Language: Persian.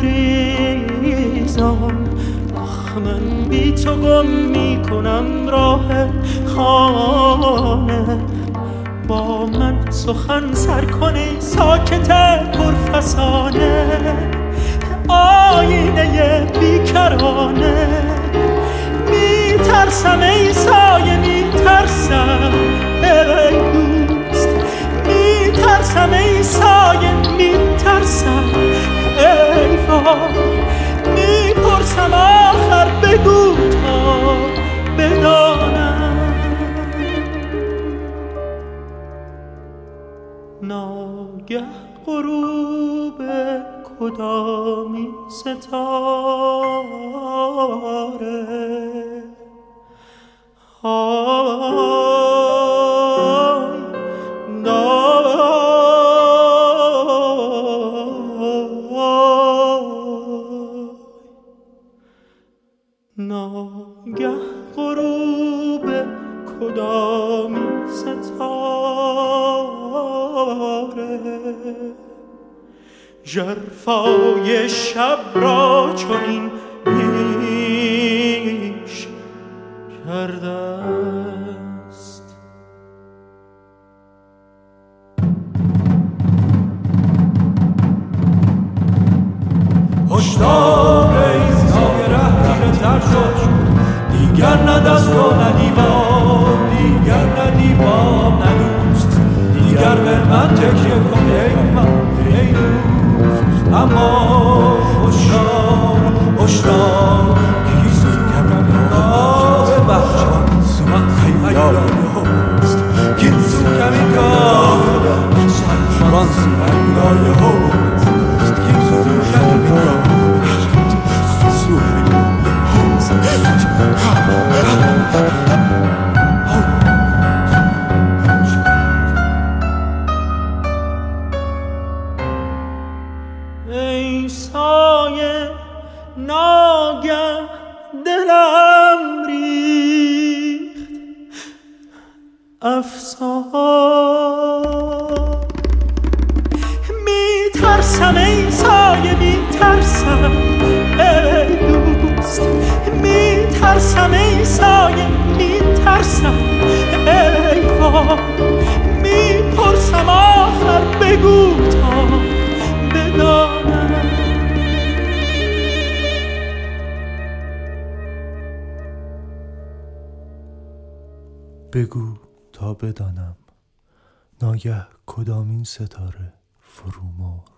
گریزان. آخ من بی تو گم می کنم راه خانه. با من سخن سر کنی ساکت پرفسانه. آینه بیکرانه. می ترسم ای سایه می ترسم ای دوست. می ترسم ای سایه می ترسم ای وای. می پرسم آخر بگو تا بدانم. ناگه غروب کدامین ستاره های ناگه غروب کدامین ستاره ژرفای شب را چنین پیش کرده است. هشدار ای سایه ره تیره تر شد. دیگر نه دست و نه دیوار. دیگر نه دیوار نه دوست. دیگر به من تکیه کن ای من ای دوست. اما هشدار هشدار کیست کمم راه بخشان سومت خیلی هست. کیست کمی گاه شان سومت هست. کیست کمی گاه ای سایه ناگه دلم ریخت افسار. می ترسم ای سایه می ترسم ای دوست. می ترسم ای سایه می ترسم ای وای. می پرسم آخر بگو تا بدانم. بگو تا بدانم ناگه کدامین ستاره فرو مرد.